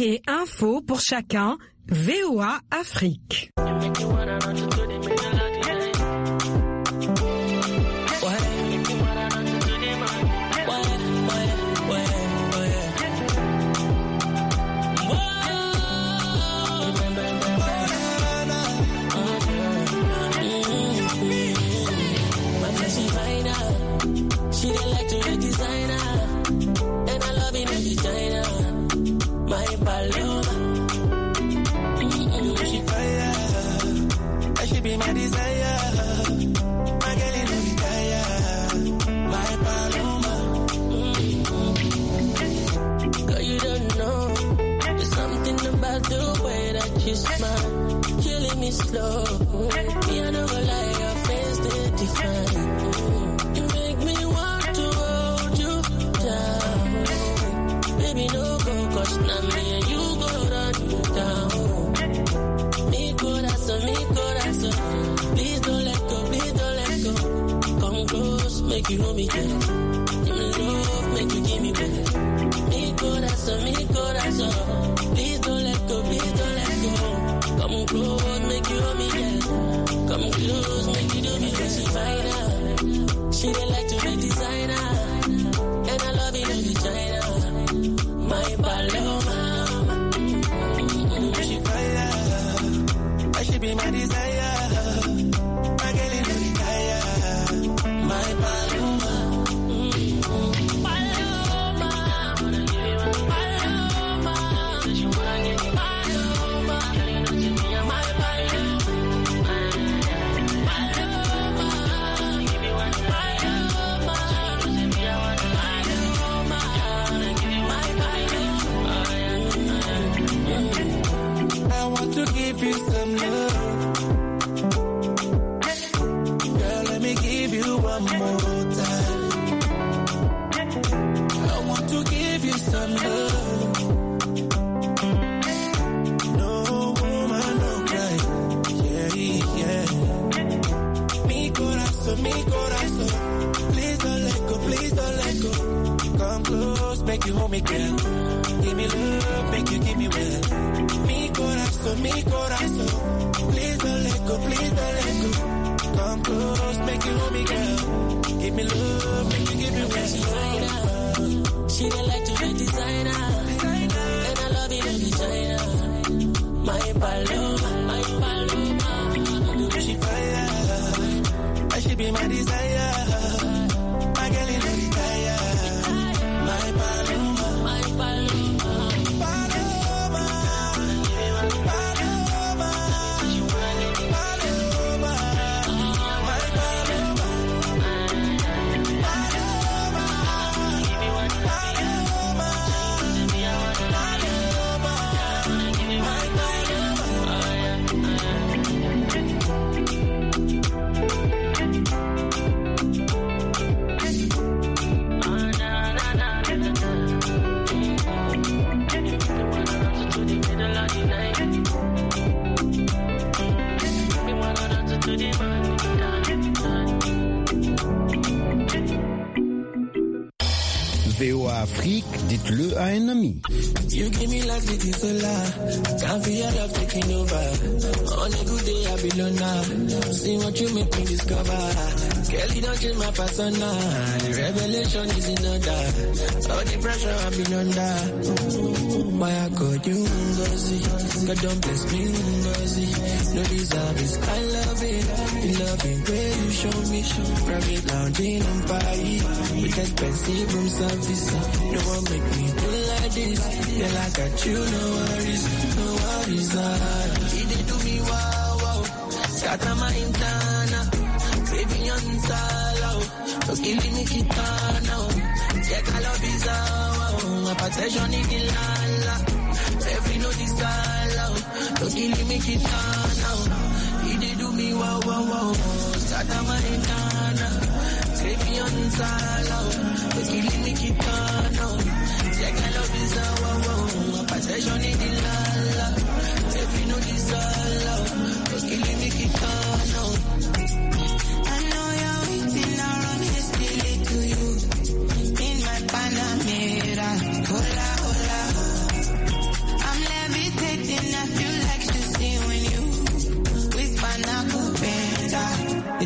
Marquez info pour chacun, VOA Afrique. Slow, me I never lie, your face they define. You make me want to hold you down. Baby, no go, cause now me and you go run you down. Mi corazón, please don't let go, please don't let go. Come close, make you hold me, girl. Give me love, make you give me well. Mi corazón, please don't let go, please don't let go. Come close, make you hold me, girl. Come close, make you do me when she find out. She dey like to make designer, and I love it in the China. My Paloma, she fire, I should be my desire. My girl in the fire, my Paloma. To give you some love, girl, let me give you one more time. I want to give you some love. No woman, no cry. Yeah, yeah. Mi corazón, please don't let go, please don't let go. Come close, make you hold me, girl. Give me love, make you give me well. Mi corazón, please don't let go, please don't let go. Come close, make you hold me, girl. Give me love, make you give me well. She don't like to be designer, and I love it in the China. My Paloma, she fire, I should be my desire. My girl in the fire, my Paloma, my Paloma. VOA Afrique, dites-le à un ami. You give me life, it is solar. Can't feel your love taking over. On a good day, I be loner. See what you make me discover. Girl, you don't change my persona. The revelation is in order. All the pressure I've been under. Why I call you Ngozi? God don't bless me, Ngozi. No deserve is I love it. The loving way you show me. Private lounging in Paris. With expensive room service. No one make me do like this. Girl, I got you, no worries. No worries. He did do me wow, wow. Scatter my interna. Baby, on salo. No killing me, kitana. Check I love is wow. My protection is ilala. Every no desire. No killing me, kitana. He did do me wow, wow, wow. Scatter my interna. Baby, on salo. No killing me, kitana. Check I love is wow. My protection is ilala. Every no desire. No killing me, kitana. Panamera, hola, hola. I'm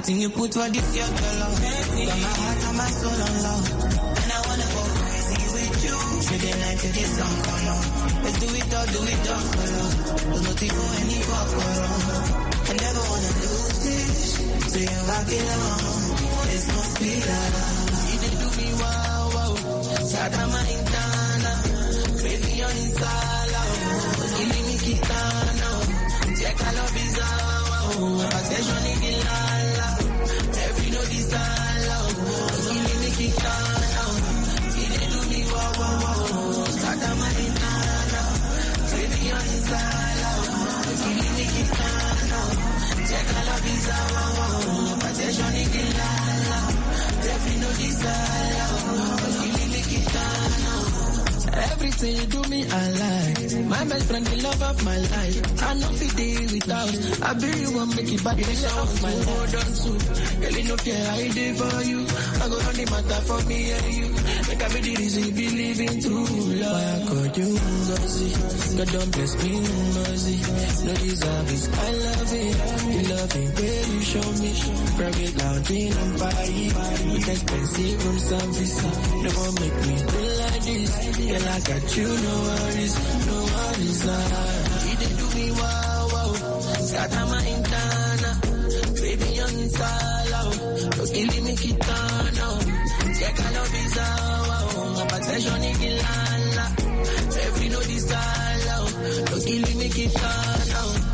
Everything you put for this your girl. Got my heart and my soul on love. And I wanna go crazy with you. Say the night till the sun come on. Let's do it all for love. There's nothing for any for I never wanna lose this. So you rock it on. It's no speed love. You did do me wow wow. Sadama Intana. Crazy on Insala. Killing me Kitana. Check I love is wow. Attention in the lala. Every no desala. Killing me Kitana. You did do me wow wow wow. Sadama Intana. Crazy on Insala. Killing me Kitana. Check I love is wow. Attention in the lala. Every no desala. Killing me Kitana. Everything you do me, I like. My best friend, the love of my life. I know fit day without. I be you one make it back. You love my hold on to. Girl, you know care I did for you. I go on the matter for me and you. Make I be the reason you believe in true love. I got you, mercy. God don't bless me, mercy. No deserve this. I love it. You love it where you show me. Private lounge in Empire. With expensive room service. No one make me do like this. Girl, I got you, no worries, no worries. You did do me wow, wow. Satama Intana, baby on Insala. Killing me Kitana. Check I love is wow. Attention in the lala. Every no desala. Killing me Kitana.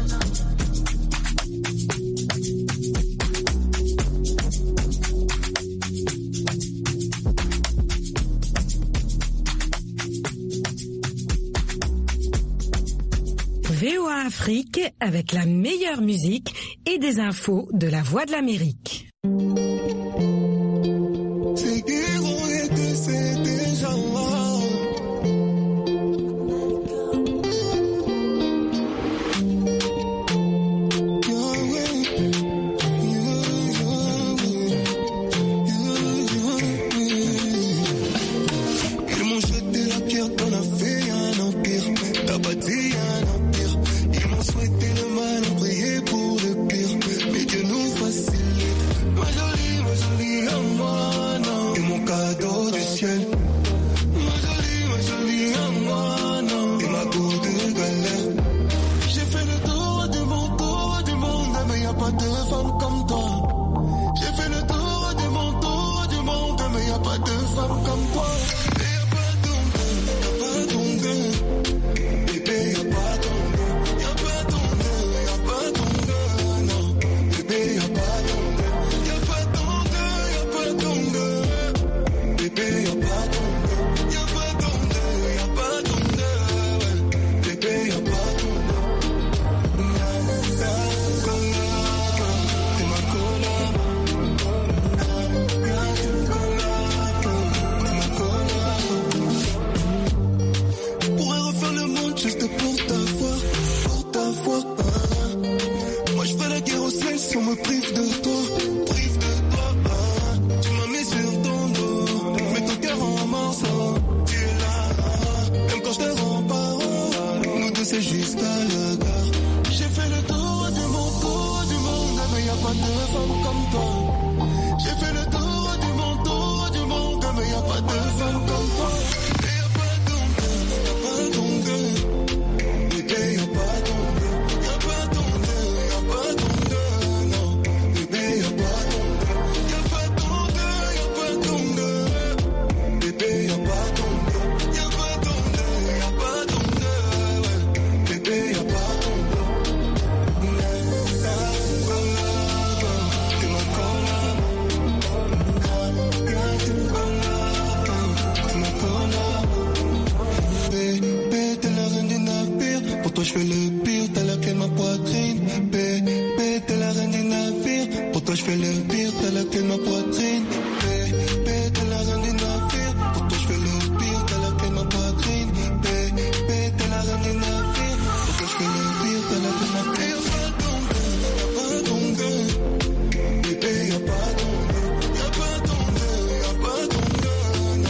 VOA Afrique avec la meilleure musique et des infos de la Voix de l'Amérique. Je fais le